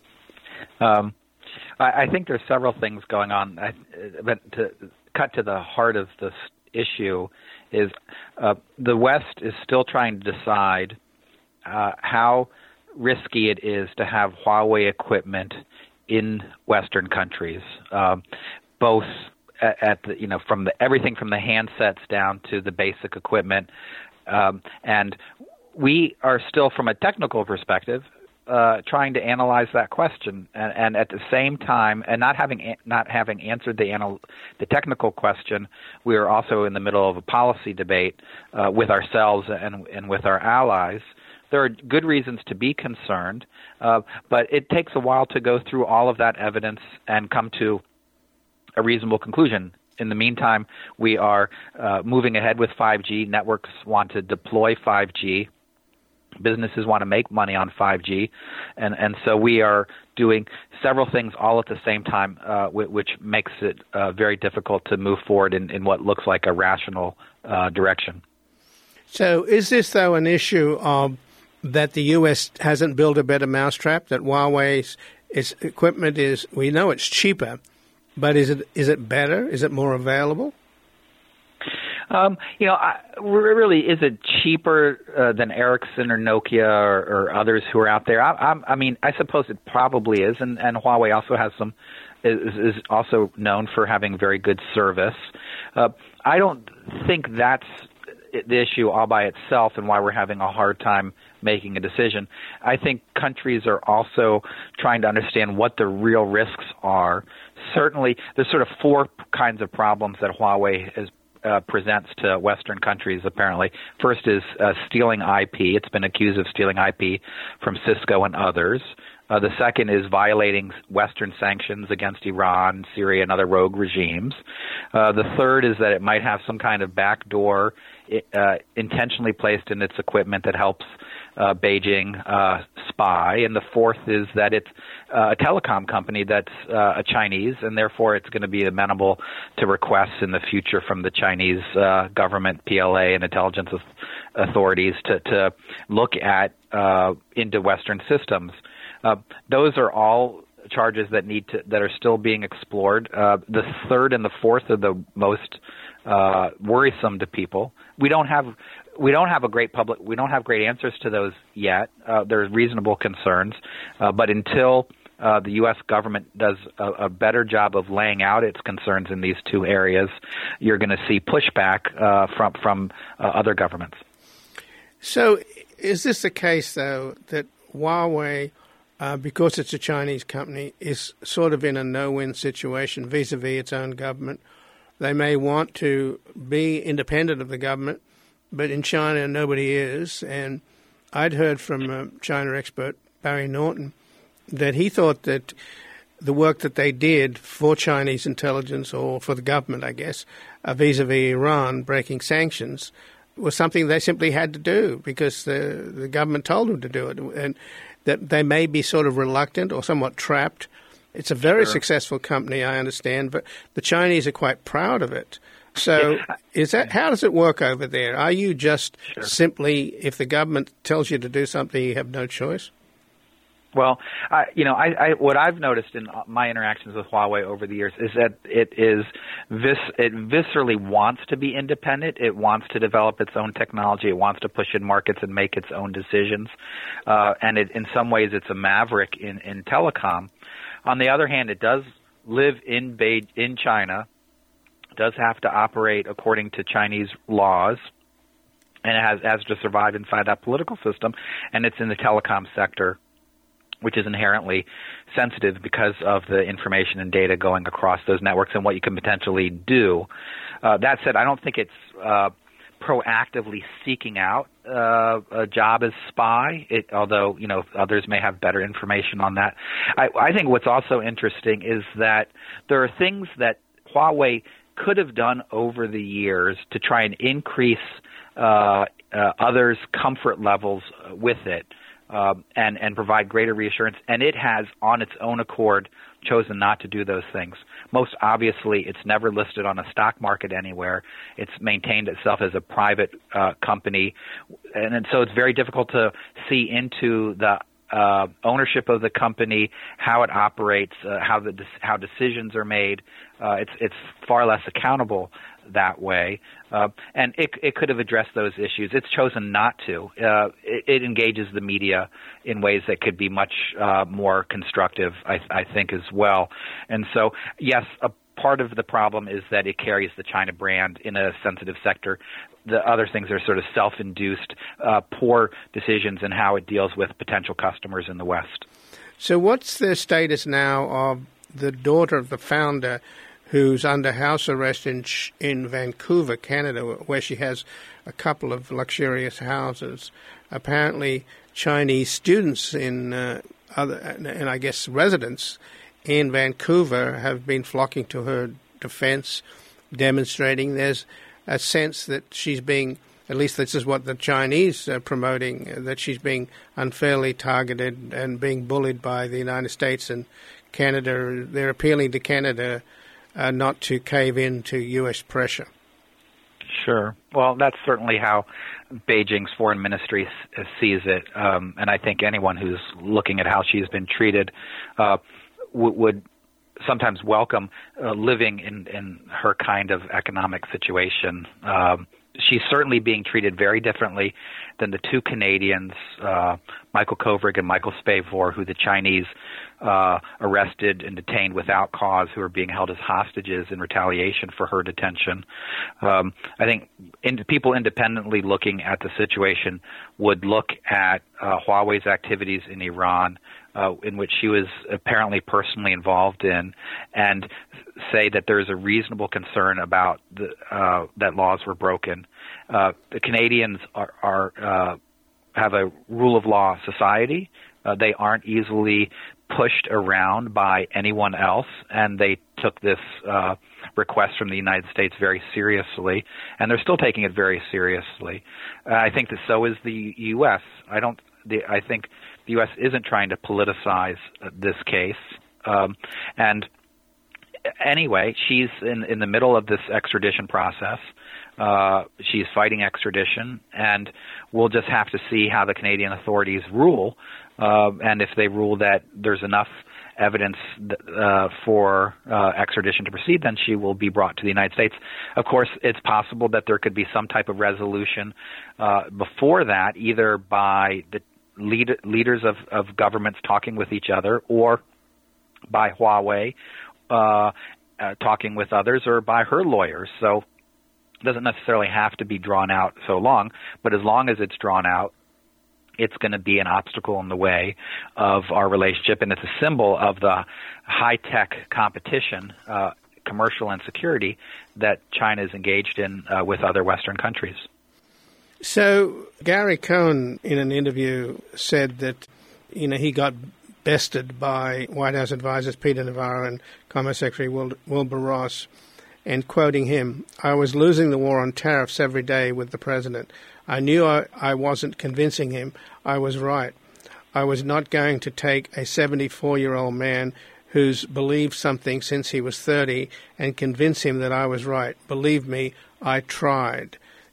Um, I, I think there's several things going on. I, but to cut to the heart of this issue is uh, the West is still trying to decide uh, how risky it is to have Huawei equipment in Western countries, um, both at, at the, you know, from the everything from the handsets down to the basic equipment, um, and we are still, from a technical perspective, uh, trying to analyze that question, and, and at the same time, and not having not having answered the anal- the technical question, we are also in the middle of a policy debate uh, with ourselves and and with our allies. There are good reasons to be concerned, uh, but it takes a while to go through all of that evidence and come to a reasonable conclusion. In the meantime, we are uh, moving ahead with five G. Networks want to deploy five G. Businesses want to make money on five G. And, and so we are doing several things all at the same time, uh, which makes it uh, very difficult to move forward in, in what looks like a rational uh, direction. So is this, though, an issue of that the U S hasn't built a better mousetrap, that Huawei's its equipment is, we know it's cheaper, but is it is it better? Is it more available? Um, you know, I, really, is it cheaper uh, than Ericsson or Nokia or, or others who are out there? I, I, I mean, I suppose it probably is, and, and Huawei also has some, is, is also known for having very good service. Uh, I don't think that's the issue all by itself and why we're having a hard time making a decision. I think countries are also trying to understand what the real risks are. Certainly, there's sort of four kinds of problems that Huawei is, uh, presents to Western countries, apparently. First is uh, stealing I P. It's been accused of stealing I P from Cisco and others. Uh, the second is violating Western sanctions against Iran, Syria, and other rogue regimes. Uh, the third is that it might have some kind of backdoor uh, intentionally placed in its equipment that helps uh, Beijing uh, spy. And the fourth is that it's uh, a telecom company that's uh, a Chinese, and therefore it's going to be amenable to requests in the future from the Chinese uh, government, P L A, and intelligence authorities to, to look at uh, into Western systems. Uh, those are all charges that need to that are still being explored. Uh, the third and the fourth are the most uh, worrisome to people. We don't have we don't have a great public we don't have great answers to those yet. Uh, there's reasonable concerns, uh, but until uh, the U S government does a, a better job of laying out its concerns in these two areas, you're going to see pushback uh, from from uh, other governments. So, is this the case though that Huawei, Uh, because it's a Chinese company, is sort of in a no-win situation vis-a-vis its own government? They may want to be independent of the government, but in China nobody is. And I'd heard from a China expert, Barry Norton, that he thought that the work that they did for Chinese intelligence, or for the government, I guess, uh, vis-a-vis Iran, breaking sanctions, was something they simply had to do because the, the government told them to do it. And that they may be sort of reluctant or somewhat trapped. It's a very Sure. successful company, I understand, but the Chinese are quite proud of it. So is that how does it work over there? Are you just Sure. simply, if the government tells you to do something, you have no choice? Well, I, you know, I, I, what I've noticed in my interactions with Huawei over the years is that it is vis, it viscerally wants to be independent. It wants to develop its own technology. It wants to push in markets and make its own decisions. Uh, and it, in some ways, it's a maverick in, in telecom. On the other hand, it does live in Beijing, in China, does have to operate according to Chinese laws, and it has, has to survive inside that political system. And it's in the telecom sector, which is inherently sensitive because of the information and data going across those networks and what you can potentially do. Uh, that said, I don't think it's uh, proactively seeking out uh, a job as spy, it, although, you know, others may have better information on that. I, I think what's also interesting is that there are things that Huawei could have done over the years to try and increase uh, uh, others' comfort levels with it. Uh, and, and provide greater reassurance. And it has, on its own accord, chosen not to do those things. Most obviously, it's never listed on a stock market anywhere. It's maintained itself as a private uh, company. And, and so it's very difficult to see into the uh, ownership of the company, how it operates, uh, how the how decisions are made. Uh, it's it's far less accountable that way, uh, and it it could have addressed those issues. It's chosen not to. Uh, it, it engages the media in ways that could be much uh, more constructive, I, I think, as well. And so, yes, a part of the problem is that it carries the China brand in a sensitive sector. The other things are sort of self-induced, uh, poor decisions in how it deals with potential customers in the West. So what's the status now of the daughter of the founder who's under house arrest in in Vancouver, Canada, where she has a couple of luxurious houses? Apparently, Chinese students in uh, other, and I guess residents in Vancouver have been flocking to her defense, demonstrating there's a sense that she's being, at least this is what the Chinese are promoting, that she's being unfairly targeted and being bullied by the United States and Canada. They're appealing to Canada uh, not to cave in to U S pressure. Sure. Well, that's certainly how Beijing's foreign ministry s- sees it, um, and I think anyone who's looking at how she's been treated uh, w- would sometimes welcome uh, living in, in her kind of economic situation. Um, she's certainly being treated very differently than the two Canadians, uh, Michael Kovrig and Michael Spavor, who the Chinese uh, arrested and detained without cause, who are being held as hostages in retaliation for her detention. Um, I think in, people independently looking at the situation would look at uh, Huawei's activities in Iran, Uh, in which she was apparently personally involved in, and say that there is a reasonable concern about the, uh, that laws were broken. Uh, the Canadians are, are uh, have a rule of law society. Uh, they aren't easily pushed around by anyone else, and they took this uh, request from the United States very seriously, and they're still taking it very seriously. Uh, I think that so is the U S. I don't. The, I think the U S isn't trying to politicize this case. Um, and anyway, she's in, in the middle of this extradition process. Uh, she's fighting extradition, and we'll just have to see how the Canadian authorities rule. Uh, and if they rule that there's enough evidence uh, for uh, extradition to proceed, then she will be brought to the United States. Of course, it's possible that there could be some type of resolution uh, before that, either by the lead, leaders of, of governments talking with each other, or by Huawei uh, uh, talking with others, or by her lawyers. So it doesn't necessarily have to be drawn out so long, but as long as it's drawn out, it's going to be an obstacle in the way of our relationship, and it's a symbol of the high-tech competition, uh, commercial and security, that China is engaged in uh, with other Western countries. So Gary Cohn, in an interview, said that, you know, he got bested by White House advisors Peter Navarro and Commerce Secretary Wilbur Ross, and quoting him, "I was losing the war on tariffs every day with the president. I knew I, I wasn't convincing him. I was right. I was not going to take a seventy-four-year-old man who's believed something since he was thirty and convince him that I was right. Believe me, I tried."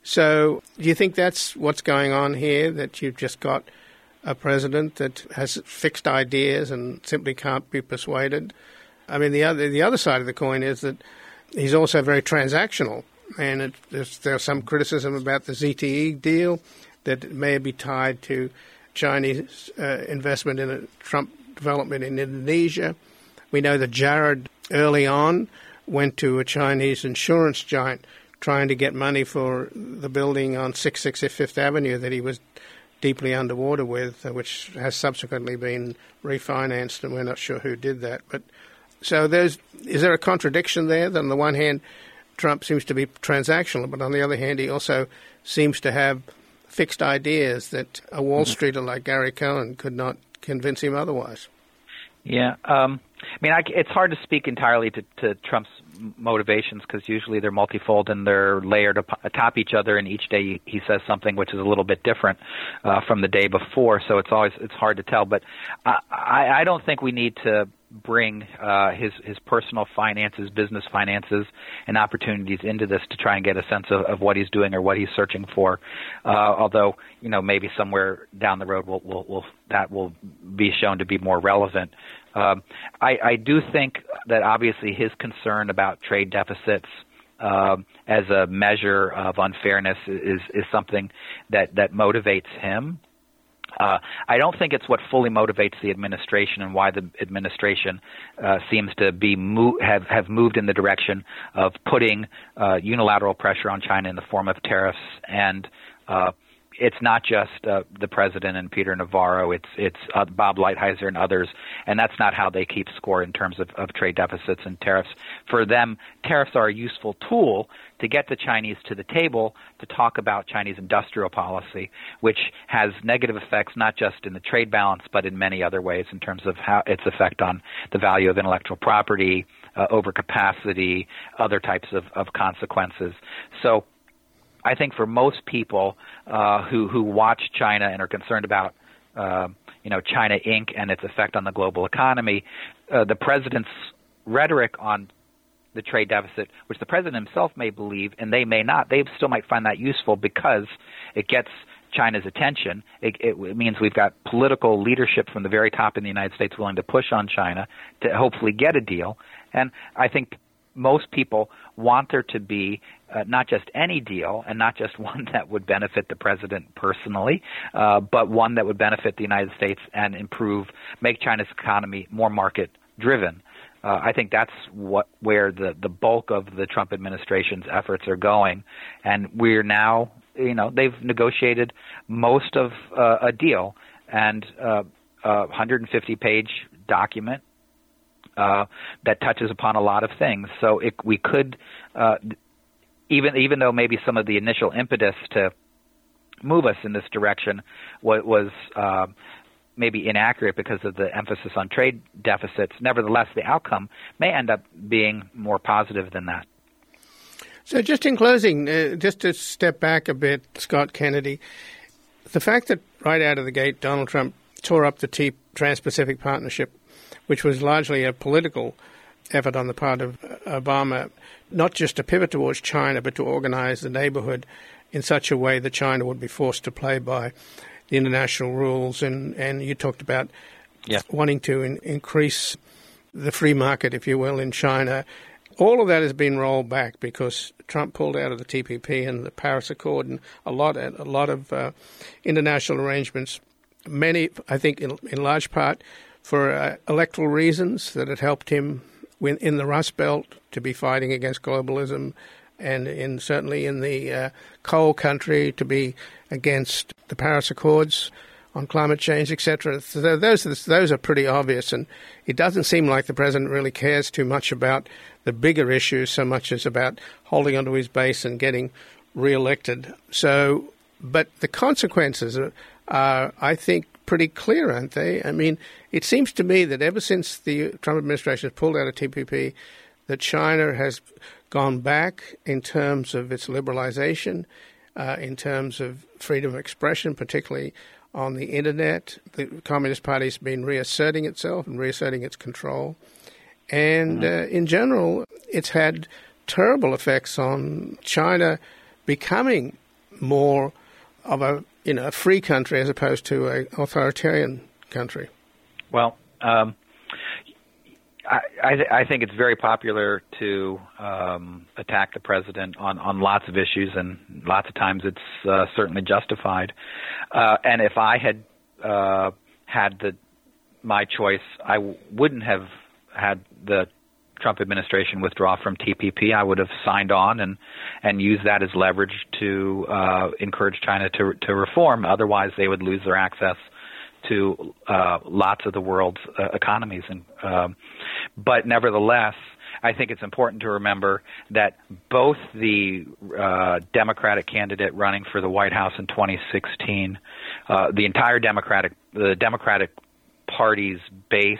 So do you think that's what's going on here, that you've just got a president that has fixed ideas and simply can't be persuaded? I mean, the other, the other side of the coin is that he's also very transactional. And it, there's, there's some criticism about the Z T E deal that it may be tied to Chinese uh, investment in a Trump development in Indonesia. We know that Jared early on went to a Chinese insurance giant trying to get money for the building on six sixty Fifth Avenue that he was deeply underwater with, uh, which has subsequently been refinanced, and we're not sure who did that. But so there's is there a contradiction there that on the one hand Trump seems to be transactional, but on the other hand, he also seems to have fixed ideas that a Wall mm-hmm. Streeter like Gary Cohn could not convince him otherwise? Yeah. Um, I mean, I, it's hard to speak entirely to, to Trump's motivations, because usually they're multifold and they're layered atop each other, and each day he says something which is a little bit different uh, from the day before. So it's always it's hard to tell. But I, I, I don't think we need to bring uh, his his personal finances, business finances, and opportunities into this to try and get a sense of, of what he's doing or what he's searching for. Uh, although, you know, maybe somewhere down the road we'll, we'll, we'll, that will be shown to be more relevant. Um, I, I do think that obviously his concern about trade deficits uh, as a measure of unfairness is is something that, that motivates him. Uh, I don't think it's what fully motivates the administration, and why the administration uh, seems to be mo- have have moved in the direction of putting uh, unilateral pressure on China in the form of tariffs. And uh, it's not just uh, the president and Peter Navarro; it's it's uh, Bob Lighthizer and others, and that's not how they keep score in terms of, of trade deficits and tariffs. For them, tariffs are a useful tool to get the Chinese to the table to talk about Chinese industrial policy, which has negative effects not just in the trade balance, but in many other ways in terms of how its effect on the value of intellectual property, uh, overcapacity, other types of, of consequences. So I think for most people uh, who, who watch China and are concerned about uh, you know, China Incorporated and its effect on the global economy, uh, the president's rhetoric on the trade deficit, which the president himself may believe, and they may not, they still might find that useful because it gets China's attention. It, it, it means we've got political leadership from the very top in the United States willing to push on China to hopefully get a deal. And I think most people want there to be uh, not just any deal, and not just one that would benefit the president personally, uh, but one that would benefit the United States and improve, make China's economy more market-driven. Uh, I think that's what where the, the bulk of the Trump administration's efforts are going, and we're now, you know, they've negotiated most of uh, a deal, and uh, a one hundred fifty page document uh, that touches upon a lot of things. So it, we could, uh, even even though maybe some of the initial impetus to move us in this direction was, was uh, maybe inaccurate because of the emphasis on trade deficits, nevertheless, the outcome may end up being more positive than that. So just in closing, uh, just to step back a bit, Scott Kennedy, the fact that right out of the gate Donald Trump tore up the T- Trans-Pacific Partnership, which was largely a political effort on the part of Obama, not just to pivot towards China, but to organize the neighborhood in such a way that China would be forced to play by the international rules. And, and you talked about yeah. wanting to in, increase the free market, if you will, in China. All of that has been rolled back because Trump pulled out of the T P P and the Paris Accord and a lot, a lot of uh, international arrangements. Many, I think, in, in large part for uh, electoral reasons, that it helped him win in the Rust Belt to be fighting against globalism, and in certainly in the uh, coal country to be against the Paris Accords on climate change, et cetera. So those those are pretty obvious, and it doesn't seem like the president really cares too much about the bigger issues so much as about holding onto his base and getting reelected. So, but the consequences are, are, I think, pretty clear, aren't they? I mean, it seems to me that ever since the Trump administration has pulled out of T P P, that China has gone back in terms of its liberalization, uh, in terms of freedom of expression, particularly on the Internet. The Communist Party has been reasserting itself and reasserting its control. And uh, in general, it's had terrible effects on China becoming more of a you know, a free country as opposed to an authoritarian country. Well, um, I, I, I think it's very popular to um, attack the president on, on lots of issues, and lots of times it's uh, certainly justified. Uh, and if I had uh, had the my choice, I w- wouldn't have had the Trump administration withdraw from T P P. I would have signed on and, and used that as leverage to uh, encourage China to to reform. Otherwise, they would lose their access to uh, lots of the world's uh, economies. And um, but nevertheless, I think it's important to remember that both the uh, Democratic candidate running for the White House in twenty sixteen, uh, the entire Democratic the Democratic Party's base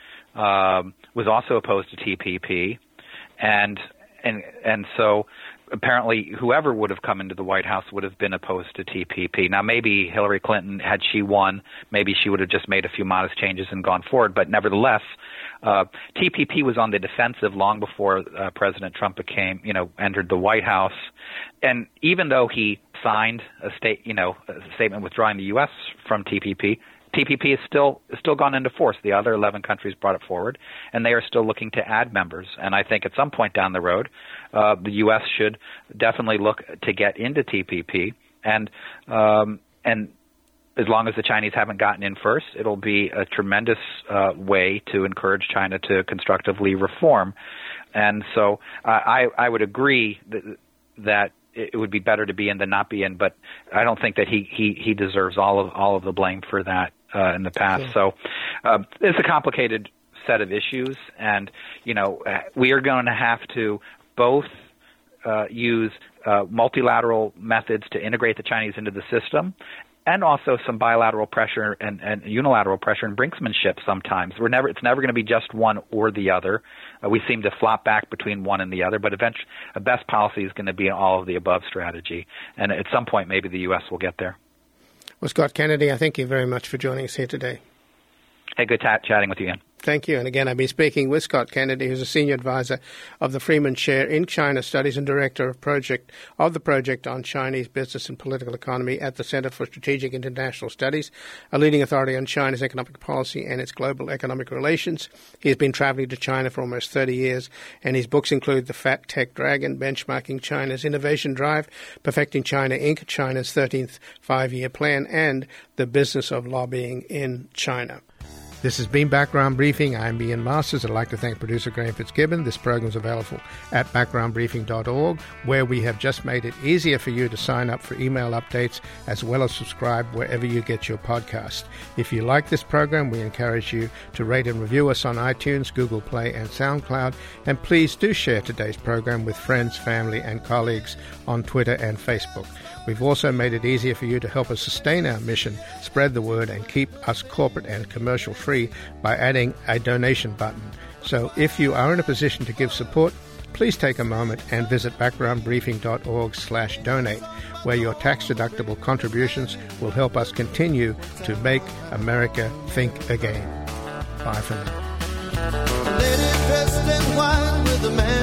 um, was also opposed to T P P, and and and so apparently whoever would have come into the White House would have been opposed to T P P. Now, maybe Hillary Clinton, had she won, maybe she would have just made a few modest changes and gone forward. But nevertheless, uh, T P P was on the defensive long before uh, President Trump became, you know, entered the White House. And even though he signed a state, you know, a statement withdrawing the U S from T P P, T P P is still is still gone into force. The other eleven countries brought it forward, and they are still looking to add members. And I think at some point down the road, uh, the U S should definitely look to get into T P P. And um, and as long as the Chinese haven't gotten in first, it'll be a tremendous uh, way to encourage China to constructively reform. And so uh, I I would agree that that. It would be better to be in than not be in, but I don't think that he, he, he deserves all of all of the blame for that uh, in the past. Sure. So uh, it's a complicated set of issues, and you know we are going to have to both uh, use uh, multilateral methods to integrate the Chinese into the system, and also some bilateral pressure and, and unilateral pressure and brinksmanship. Sometimes we're never it's never going to be just one or the other. Uh, we seem to flop back between one and the other, but eventually a best policy is going to be an all of the above strategy. And at some point, maybe the U S will get there. Well, Scott Kennedy, I thank you very much for joining us here today. Hey, good t- chatting with you again. Thank you. And again, I've been speaking with Scott Kennedy, who's a senior advisor of the Freeman Chair in China Studies and director of project of the project on Chinese business and political economy at the Center for Strategic International Studies, a leading authority on China's economic policy and its global economic relations. He has been traveling to China for almost thirty years, and his books include The Fat Tech Dragon, Benchmarking China's Innovation Drive, Perfecting China Incorporated, China's thirteenth Five-Year Plan, and The Business of Lobbying in China. This has been Background Briefing. I'm Ian Masters. I'd like to thank producer Graham Fitzgibbon. This program is available at background briefing dot org, where we have just made it easier for you to sign up for email updates as well as subscribe wherever you get your podcast. If you like this program, we encourage you to rate and review us on iTunes, Google Play, and SoundCloud. And please do share today's program with friends, family, and colleagues on Twitter and Facebook. We've also made it easier for you to help us sustain our mission, spread the word, and keep us corporate and commercial free by adding a donation button. So if you are in a position to give support, please take a moment and visit background briefing dot org slash donate, where your tax-deductible contributions will help us continue to make America think again. Bye for now. dressed in white with a man